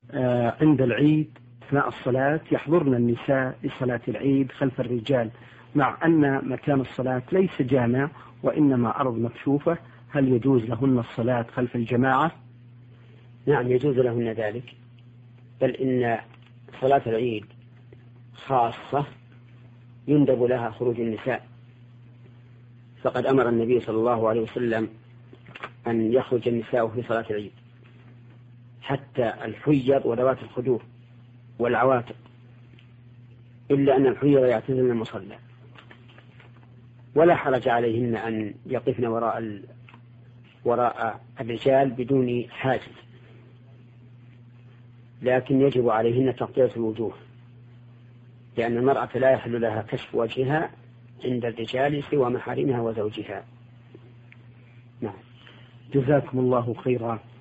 عند العيد أثناء الصلاة يحضرن النساء لصلاة العيد خلف الرجال، مع أن مكان الصلاة ليس جامع وإنما أرض مكشوفة، هل يجوز لهن الصلاة خلف الجماعة؟ نعم يجوز لهن ذلك، بل إن صلاة العيد خاصة يندب لها خروج النساء، فقد أمر النبي صلى الله عليه وسلم أن يخرج النساء في صلاة العيد، حتى الحيض وذوات الخدور والعواتق، إلا أن الحيض يعتزلن المصلى، ولا حرج عليهن أن يقفن وراء الرجال بدون حاجز، لكن يجب عليهن تغطية الوجوه، لأن المرأة لا يحل لها كشف وجهها عند الرجال سوى محارمها وزوجها. نعم. جزاكم الله خيرا.